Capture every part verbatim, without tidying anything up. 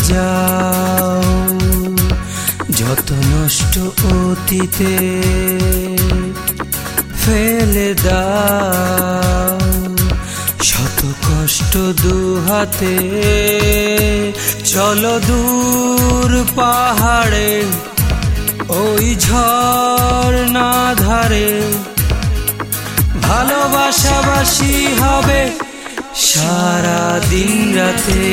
যাও যত নষ্ট অতীতে, ফেলে দাও শত কষ্ট দুহাতে। চলো দূর পাহাড়ে ওই ঝর্ণা ধারে, ভালোবাসাবাসি হবে সারা দিন রাতে,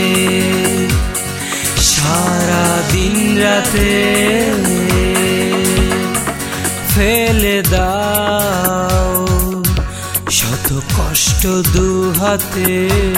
সারা দিন রাতে। ফেলে দাও শত কষ্ট দুহাতে।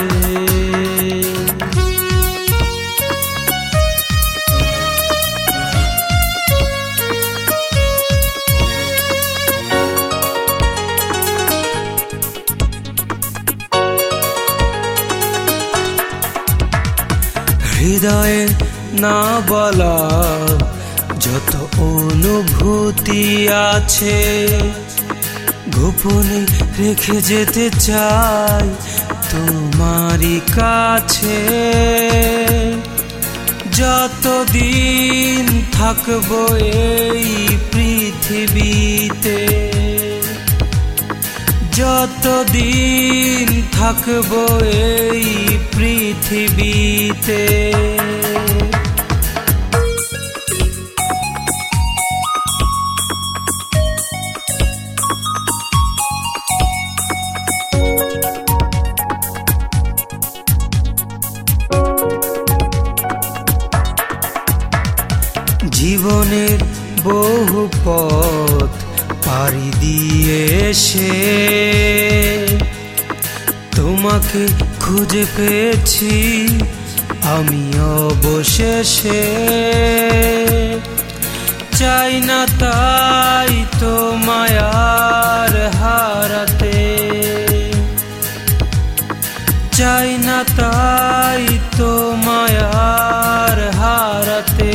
হৃদয়ে না বলা যত অনুভূতি আছে, গোপনে রেখে যেতে চাই তোমারই কাছে। যতদিন থাকবো এই পৃথিবীতে, যতদিন থাকবো এই পৃথিবীতে, জীবনের বহু পথ পাড়ি দিয়ে এসে তোমাকে খুঁজে পেয়েছি আমি অবশেষে। চাই না তাই তো মায়ার হারাতে, চাই না তাই তো মায়ার হারাতে।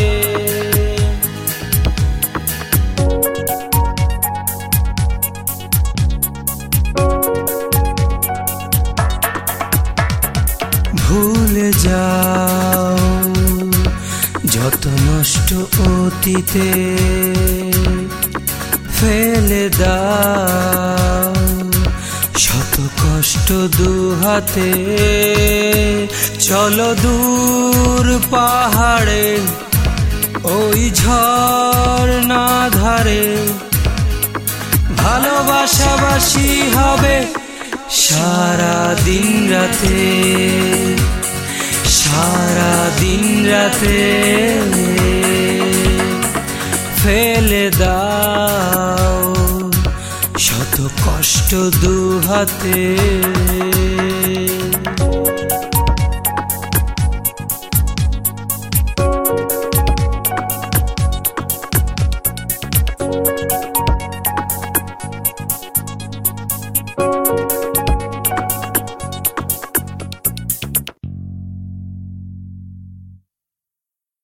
ভুলে যাও যত নষ্ট অতীতে, ফেলে দাও শত কষ্ট দুহাতে। চলো দূর পাহাড়ে ওই ঝর্ণা ধারে, ভালোবাসাবাসি হবে সারা দিন রাতে, সারা দিন রাতে। ফেলে দাও শত কষ্ট দুহাতে।